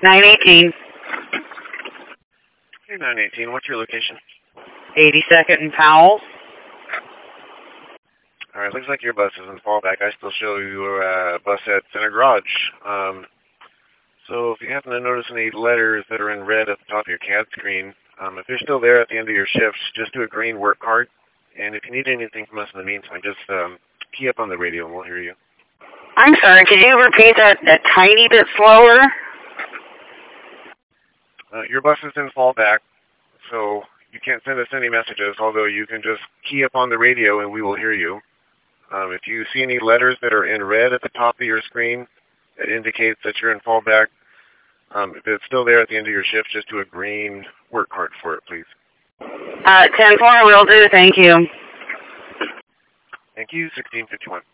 918. Okay, 918. What's your location? 82nd and Powell. All right, looks like your bus is in fallback. I still show your bus at Center Garage. So if you happen to notice any letters that are in red at the top of your CAD screen, if they're still there at the end of your shifts, just do a green work card. And if you need anything from us in the meantime, just key up on the radio and we'll hear you. I'm sorry, could you repeat that a tiny bit slower? Your bus is in fallback, so you can't send us any messages, although you can just key up on the radio and we will hear you. If you see any letters that are in red at the top of your screen, it indicates that you're in fallback. If it's still there at the end of your shift, just do a green work card for it, please. 10-4 will do, thank you. Thank you, 1651.